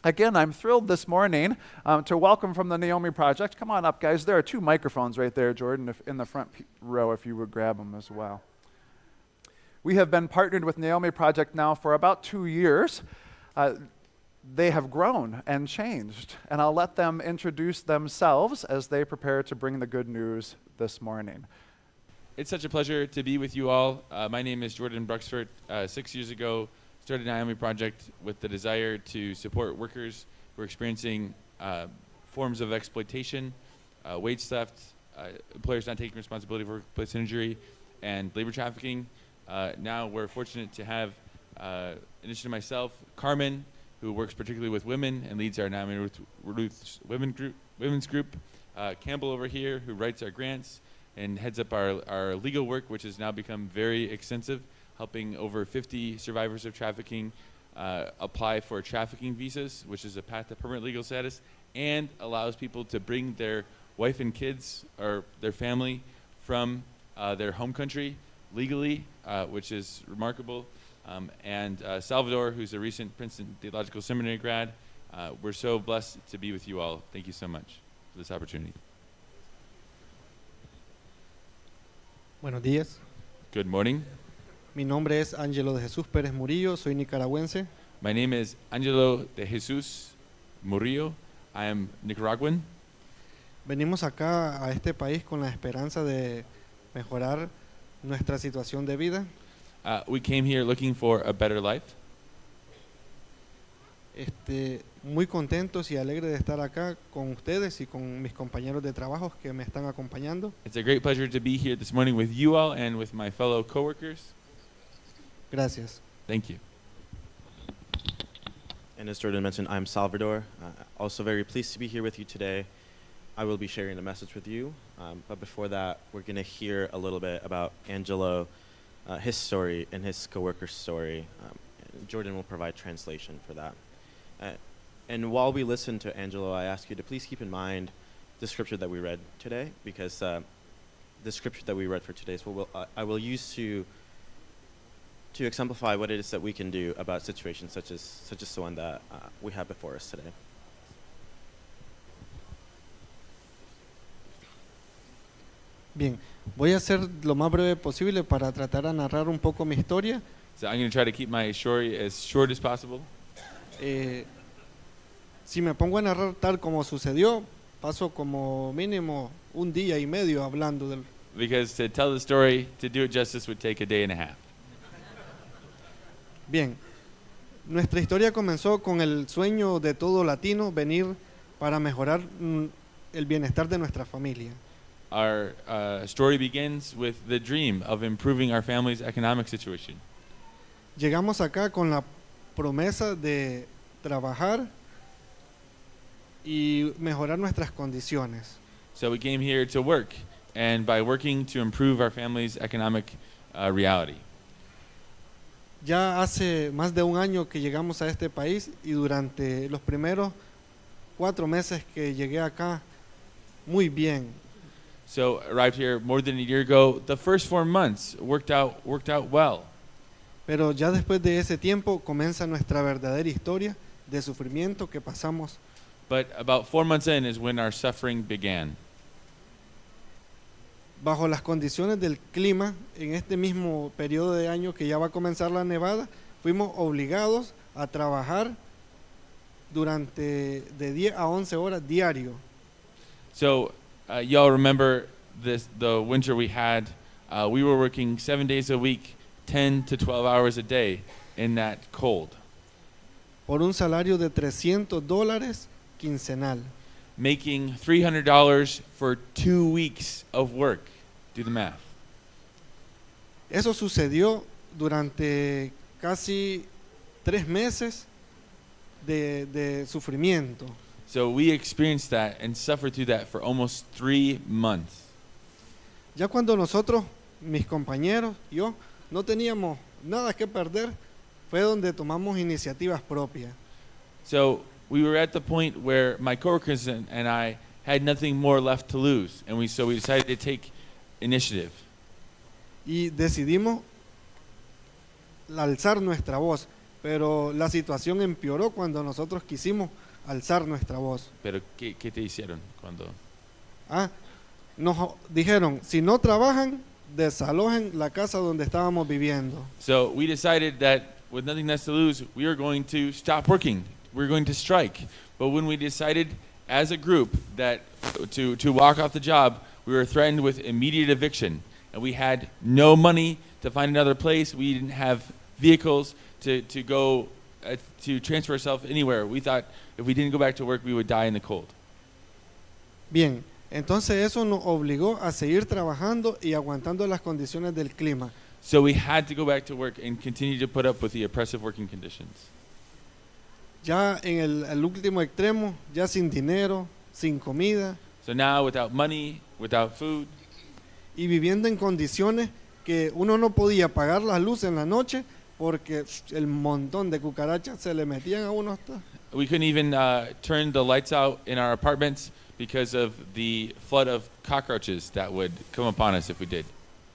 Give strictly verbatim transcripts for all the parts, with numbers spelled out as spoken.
Again, I'm thrilled this morning um, to welcome from the Naomi Project. Come on up, guys. There are two microphones right there, Jordan, if, in the front p- row, if you would grab them as well. We have been partnered with Naomi Project now for about two years. Uh, they have grown and changed, and I'll let them introduce themselves as they prepare to bring the good news this morning. It's such a pleasure to be with you all. Uh, my name is Jordan Bruxford. Uh, six years ago, started Naomi Project with the desire to support workers who are experiencing uh, forms of exploitation, uh, wage theft, uh, employers not taking responsibility for workplace injury, and labor trafficking. Uh, now we're fortunate to have, uh, in addition to myself, Carmen, who works particularly with women and leads our Naomi Ruth, Ruth's women group, women's group, uh, Campbell over here, who writes our grants and heads up our, our legal work, which has now become very extensive, helping over fifty survivors of trafficking uh, apply for trafficking visas, which is a path to permanent legal status, and allows people to bring their wife and kids or their family from uh, their home country legally, uh, which is remarkable. Um, and uh, Salvador, who's a recent Princeton Theological Seminary grad, uh, we're so blessed to be with you all. Thank you so much for this opportunity. Buenos días. Good morning. Mi nombre es Ángelo de Jesús Pérez Murillo, soy nicaragüense. My name is Angelo de Jesus Murillo. I am Nicaraguan. Venimos acá a este país con la esperanza de mejorar nuestra situación de vida. Uh, we came here looking for a better life. Este, muy contentos y alegres de estar acá con ustedes y con mis compañeros de trabajo que me están acompañando. It's a great pleasure to be here this morning with you all and with my fellow coworkers. Gracias. Thank you. And as Jordan mentioned, I'm Salvador. Uh, also very pleased to be here with you today. I will be sharing a message with you. Um, but before that, we're going to hear a little bit about Angelo, uh, his story, and his coworker's story. Um, and Jordan will provide translation for that. Uh, and while we listen to Angelo, I ask you to please keep in mind the scripture that we read today, because uh, the scripture that we read for today is what we'll, uh, I will use to to exemplify what it is that we can do about situations such as such as the one that uh, we have before us today. Bien, voy a hacer lo más breve posible para tratar de narrar un poco mi historia. So I'm going to try to keep my story as short as possible. Eh, si me pongo a narrar tal como sucedió, paso como mínimo un día y medio hablando del. Because to tell the story, to do it justice, would take a day and a half. Bien, nuestra historia comenzó con el sueño de todo latino venir para mejorar mm, el bienestar de nuestra familia. Our uh, story begins with the dream of improving our family's economic situation. Llegamos acá con la promesa de trabajar y mejorar nuestras condiciones. So we came here to work, and by working to improve our family's economic uh, reality. Ya hace más de un año que llegamos a este país y durante los primeros cuatro meses que llegué acá, muy bien. So arrived here more than a year ago. The first four months worked out worked out well. Pero ya después de ese tiempo comienza nuestra verdadera historia de sufrimiento que pasamos. But about four months in is when our suffering began. Bajo las condiciones del clima, en este mismo periodo de año que ya va a comenzar la nevada, fuimos obligados a trabajar durante de diez a once horas diario. So uh, y'all remember this the winter we had. Uh, we were working seven days a week, ten to twelve hours a day in that cold. Por un salario de trescientos dólares quincenal. Making three hundred dollars for two weeks of work. Do the math. Eso sucedió durante casi tres meses de, de sufrimiento. So we experienced that and suffered through that for almost three months. Ya cuando nosotros, mis compañeros, yo, no teníamos nada que perder, fue donde tomamos iniciativas propias. So we were at the point where my coworkers and, and I had nothing more left to lose, and we so we decided to take initiative. Y decidimos alzar nuestra voz, pero la situación empeoró cuando nosotros quisimos alzar nuestra voz. Pero ¿qué, qué te hicieron cuando? Ah, nos dijeron, si no trabajan, desalojen la casa donde estábamos viviendo. So we decided that with nothing less to lose, we were going to stop working. We were going to strike. But when we decided as a group that to, to walk off the job, we were threatened with immediate eviction. And we had no money to find another place. We didn't have vehicles to, to go uh, to transfer ourselves anywhere. We thought if we didn't go back to work, we would die in the cold. Bien, entonces eso nos obligó a seguir trabajando y aguantando las condiciones del clima. So we had to go back to work and continue to put up with the oppressive working conditions. Ya en el, el último extremo, ya sin dinero, sin comida So now without money, without food, y viviendo en condiciones que uno no podía apagar las luces en la noche porque el montón de cucarachas se le metían a uno hasta. we couldn't even uh, turn the lights out in our apartments because of the flood of cockroaches that would come upon us if we did.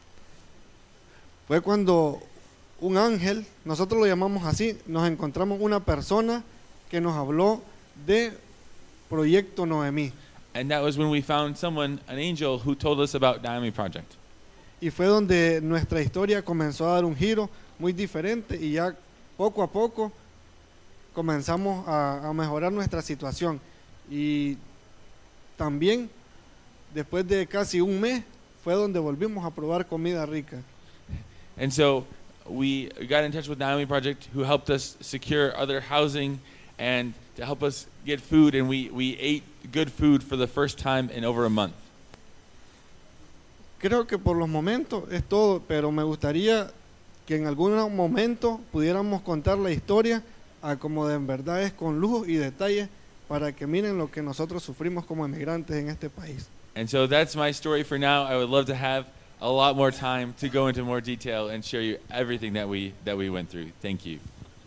Fue cuando un ángel, nosotros lo llamamos así, nos encontramos una persona que nos habló de Proyecto Noemí. And that was when we found someone, an angel, who told us about Naomi Project. Y fue donde nuestra historia comenzó a dar un giro muy diferente y ya poco a poco comenzamos a, a mejorar nuestra situación. Y también después de casi un mes fue donde volvimos a probar comida rica. And so we got in touch with Naomi Project, who helped us secure other housing and to help us get food, and we, we ate good food for the first time in over a month. Creo que por los momentos es todo, pero me gustaría que en algún momento pudiéramos contar la historia a como de en verdad es, con lujo y detalle, para que miren lo que nosotros sufrimos como emigrantes en este país. And so that's my story for now. I would love to have a lot more time to go into more detail and show you everything that we that we went through. Thank you.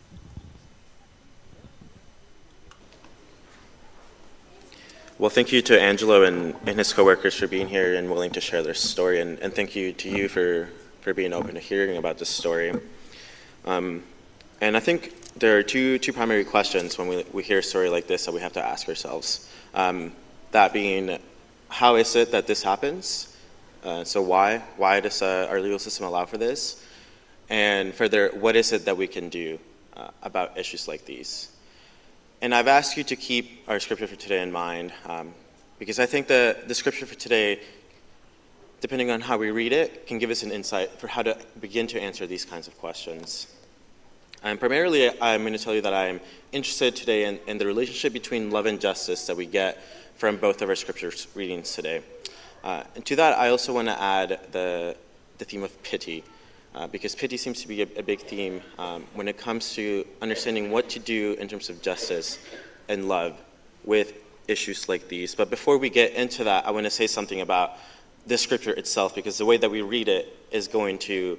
Well, thank you to Angelo and, and his coworkers for being here and willing to share their story, and, and thank you to you for, for being open to hearing about this story. Um, and I think there are two two primary questions when we, we hear a story like this that we have to ask ourselves. Um, that being, how is it that this happens? Uh, so why? Why does uh, our legal system allow for this? And further, what is it that we can do uh, about issues like these? And I've asked you to keep our scripture for today in mind, um, because I think the, the scripture for today, depending on how we read it, can give us an insight for how to begin to answer these kinds of questions. And primarily, I'm going to tell you that I'm interested today in, in the relationship between love and justice that we get from both of our scripture readings today. Uh, and to that, I also want to add the, the theme of pity, uh, because pity seems to be a, a big theme um, when it comes to understanding what to do in terms of justice and love with issues like these. But before we get into that, I want to say something about the scripture itself, because the way that we read it is going to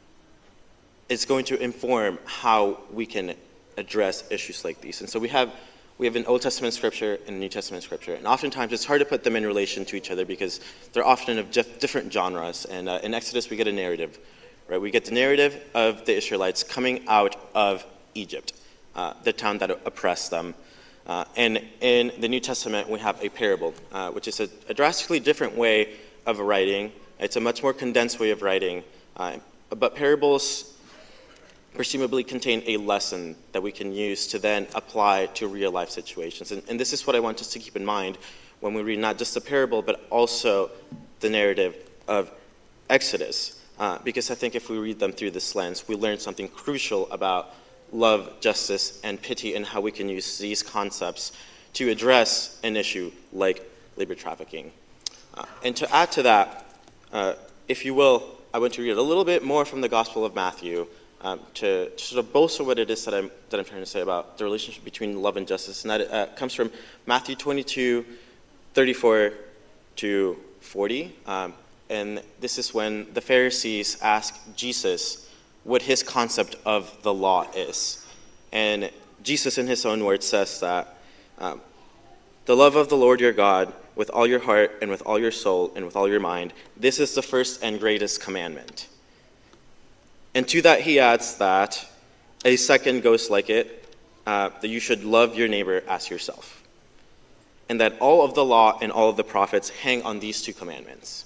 it's going to inform how we can address issues like these. And so we have We have an Old Testament scripture and a New Testament scripture. And oftentimes it's hard to put them in relation to each other because they're often of different genres. And uh, in Exodus, we get a narrative, right? We get the narrative of the Israelites coming out of Egypt, uh, the town that oppressed them. Uh, and in the New Testament, we have a parable, uh, which is a, a drastically different way of writing. It's a much more condensed way of writing. Uh, but parables presumably contain a lesson that we can use to then apply to real life situations. And, and this is what I want us to keep in mind when we read not just the parable, but also the narrative of Exodus. Uh, because I think if we read them through this lens, we learn something crucial about love, justice, and pity, and how we can use these concepts to address an issue like labor trafficking. Uh, and to add to that, uh, if you will, I want to read a little bit more from the Gospel of Matthew, Um, to, to sort of bolster what it is that I'm, that I'm trying to say about the relationship between love and justice. And that uh, comes from Matthew twenty-two, thirty-four to forty. Um, and this is when the Pharisees ask Jesus what his concept of the law is. And Jesus, in his own words, says that um, the love of the Lord your God with all your heart and with all your soul and with all your mind, this is the first and greatest commandment. And to that he adds that A second goes like it, uh, that you should love your neighbor as yourself. And that all of the law and all of the prophets hang on these two commandments.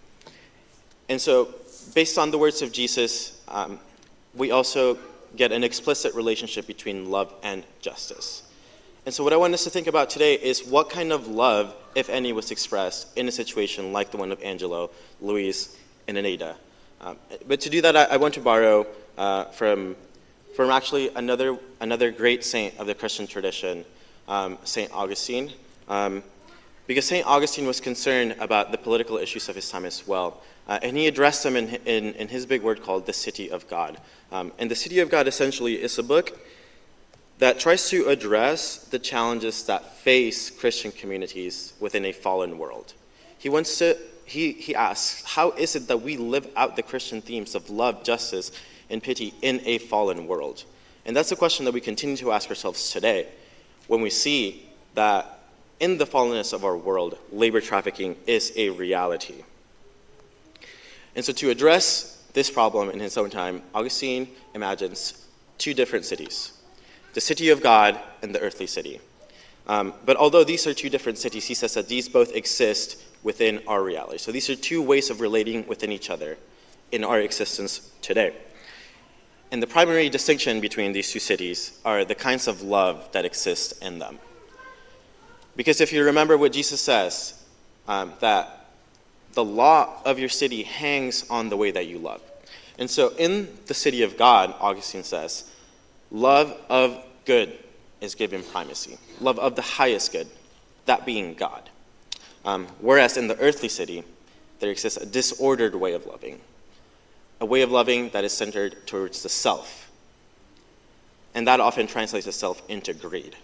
And so, based on the words of Jesus, um, we also get an explicit relationship between love and justice. And so what I want us to think about today is what kind of love, if any, was expressed in a situation like the one of Angelo, Luis, and Aneda. Um, but to do that, I, I want to borrow uh, from, from actually another, another great saint of the Christian tradition, um, Saint Augustine. Um, because Saint Augustine was concerned about the political issues of his time as well. Uh, and he addressed them in, in, in his big word called The City of God. Um, and The City of God essentially is a book that tries to address the challenges that face Christian communities within a fallen world. He wants to, he, he asks, how is it that we live out the Christian themes of love, justice, and pity in a fallen world? And that's a question that we continue to ask ourselves today when we see that in the fallenness of our world, labor trafficking is a reality. And so to address this problem in his own time, Augustine imagines two different cities, the city of God and the earthly city. Um, but although these are two different cities, he says that these both exist within our reality. So these are two ways of relating within each other in our existence today. And the primary distinction between these two cities are the kinds of love that exist in them. Because if you remember what Jesus says, um, that the law of your city hangs on the way that you love. And so in the city of God, Augustine says, love of good is given primacy. Love of the highest good, that being God. Um, whereas in the earthly city, there exists a disordered way of loving. A way of loving that is centered towards the self. And that often translates itself into greed.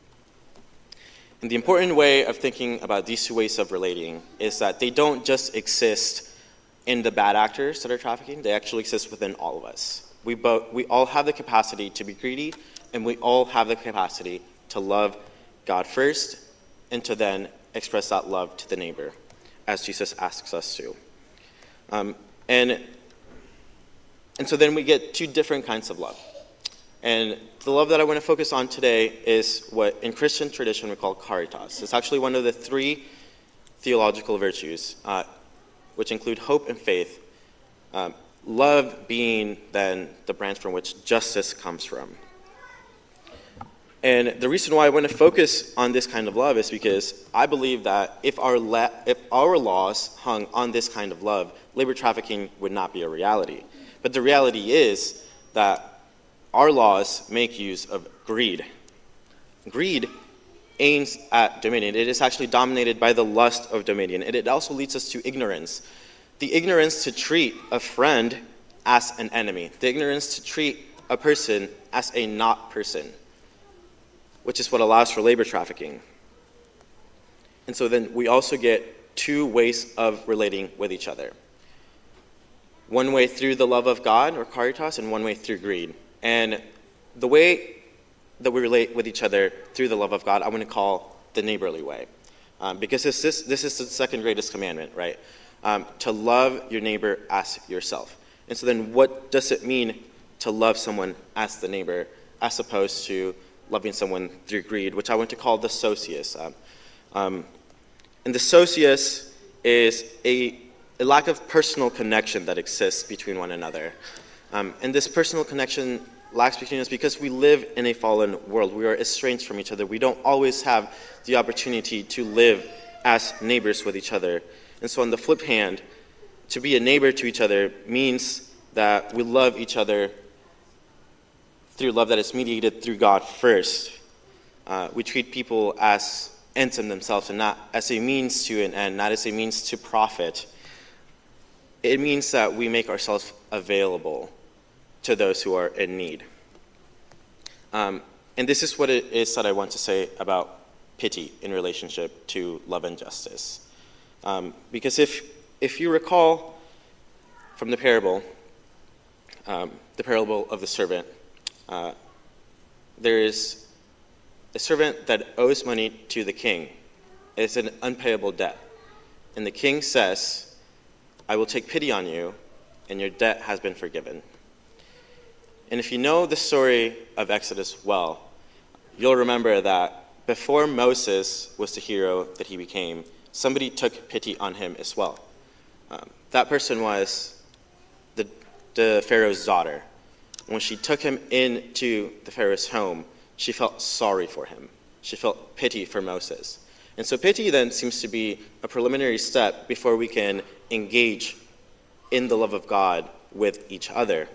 And the important way of thinking about these two ways of relating is that they don't just exist in the bad actors that are trafficking, they actually exist within all of us. We, both, we all have the capacity to be greedy, and we all have the capacity to love God first, and to then express that love to the neighbor, as Jesus asks us to. Um, and, and so then we get two different kinds of love. And the love that I want to focus on today is what in Christian tradition we call caritas. It's actually one of the three theological virtues, uh, which include hope and faith. Um, love being then the branch from which justice comes from. And the reason why I want to focus on this kind of love is because I believe that if our, la- if our laws hung on this kind of love, labor trafficking would not be a reality. But the reality is that our laws make use of greed. Greed aims at dominion. It is actually dominated by the lust of dominion. And it also leads us to ignorance. The ignorance to treat a friend as an enemy. The ignorance to treat a person as a not person, which is what allows for labor trafficking. And so then we also get two ways of relating with each other. One way through the love of God, or caritas, and one way through greed. And the way that we relate with each other through the love of God, I want to call the neighborly way. Um, because this is, this is the second greatest commandment, right? Um, to love your neighbor as yourself. And so then what does it mean to love someone as the neighbor, as opposed to loving someone through greed, which I want to call the socius. Um, um, and the socius is a, a lack of personal connection that exists between one another. Um, and this personal connection lacks between us because we live in a fallen world. We are estranged from each other. We don't always have the opportunity to live as neighbors with each other. And so on the flip hand, to be a neighbor to each other means that we love each other through love that is mediated through God first. Uh, we treat people as ends in themselves and not as a means to an end, not as a means to profit. It means that we make ourselves available to those who are in need. Um, and this is what it is that I want to say about pity in relationship to love and justice. Um, because if, if you recall from the parable, um, the parable of the servant, uh, there is a servant that owes money to the king. It's an unpayable debt. And the king says, I will take pity on you, and your debt has been forgiven. And if you know the story of Exodus well, you'll remember that before Moses was the hero that he became, somebody took pity on him as well. Um, that person was the, the Pharaoh's daughter. When she took him into the Pharaoh's home, she felt sorry for him. She felt pity for Moses. And so pity then seems to be a preliminary step before we can engage in the love of God with each other.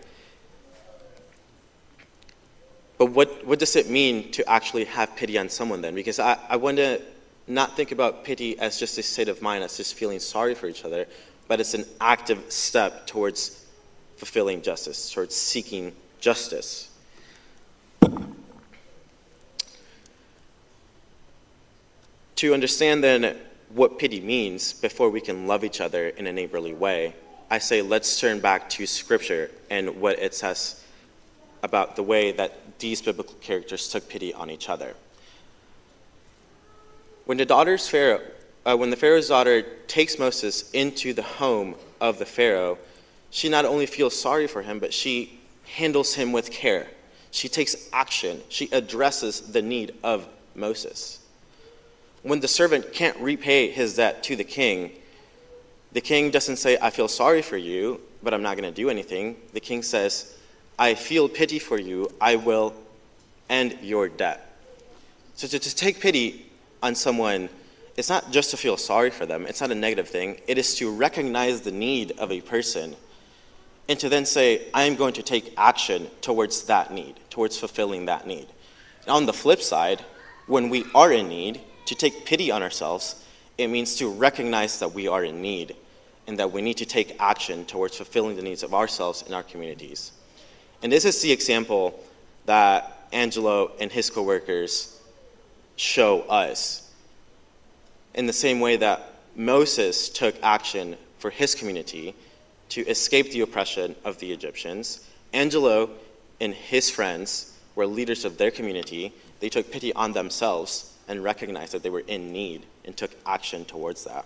But what, what does it mean to actually have pity on someone then? Because I, I want to not think about pity as just a state of mind, as just feeling sorry for each other, but it's an active step towards fulfilling justice, towards seeking justice. To understand then what pity means before we can love each other in a neighborly way, I say let's turn back to Scripture and what it says about the way that these biblical characters took pity on each other. When the daughter's Pharaoh, uh, when the Pharaoh's daughter takes Moses into the home of the Pharaoh, she not only feels sorry for him, but she handles him with care. She takes action. She addresses the need of Moses. When the servant can't repay his debt to the king, the king doesn't say, I feel sorry for you, but I'm not going to do anything. The king says, I feel pity for you. I will end your debt. So to, to take pity on someone, it's not just to feel sorry for them. It's not a negative thing. It is to recognize the need of a person and to then say, I am going to take action towards that need, towards fulfilling that need. And on the flip side, when we are in need, to take pity on ourselves, it means to recognize that we are in need and that we need to take action towards fulfilling the needs of ourselves and our communities. And this is the example that Angelo and his coworkers show us. In the same way that Moses took action for his community to escape the oppression of the Egyptians, Angelo and his friends were leaders of their community. They took pity on themselves and recognized that they were in need and took action towards that.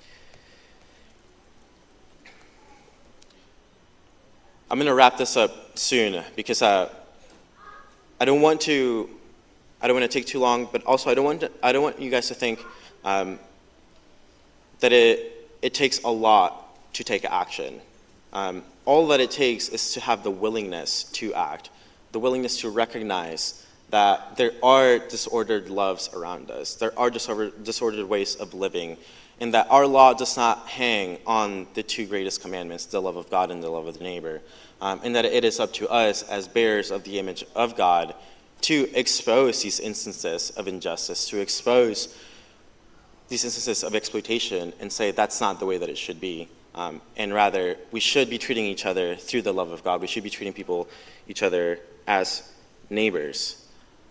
I'm going to wrap this up soon because uh, I don't want to. I don't want to take too long, but also I don't want. To, I don't want you guys to think um, that it it takes a lot to take action. Um, all that it takes is to have the willingness to act, the willingness to recognize that there are disordered loves around us, there are disordered, disordered ways of living, and that our law does not hang on the two greatest commandments, the love of God and the love of the neighbor, um, and that it is up to us as bearers of the image of God to expose these instances of injustice, to expose these instances of exploitation and say that's not the way that it should be. Um, and rather, we should be treating each other through the love of God. We should be treating people, each other, as neighbors.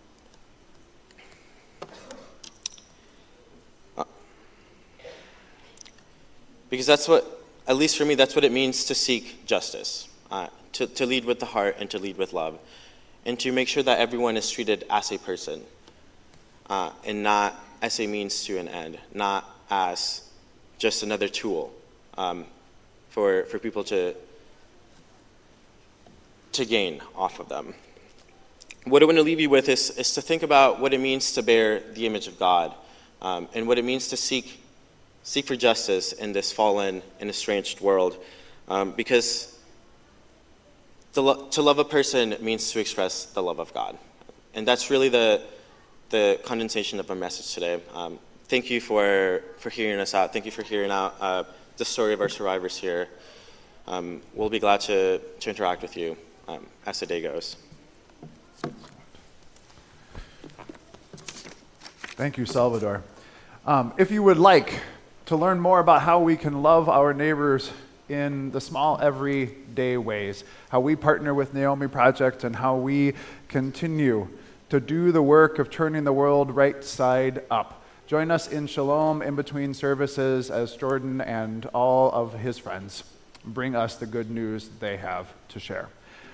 Uh, because that's what, at least for me, that's what it means to seek justice, uh, to, to lead with the heart and to lead with love, and to make sure that everyone is treated as a person, uh, and not as a means to an end, not as just another tool. Um, for, for people to, to gain off of them. What I want to leave you with is, is to think about what it means to bear the image of God, um, and what it means to seek, seek for justice in this fallen and estranged world. Um, because to, lo- to love a person means to express the love of God. And that's really the, the condensation of our message today. Um, thank you for, for hearing us out. Thank you for hearing out uh, the story of our survivors here. Um, we'll be glad to, to interact with you um, as the day goes. Thank you, Salvador. Um, if you would like to learn more about how we can love our neighbors in the small everyday ways, how we partner with Naomi Project and how we continue to do the work of turning the world right side up, join us in Shalom in between services as Jordan and all of his friends bring us the good news they have to share.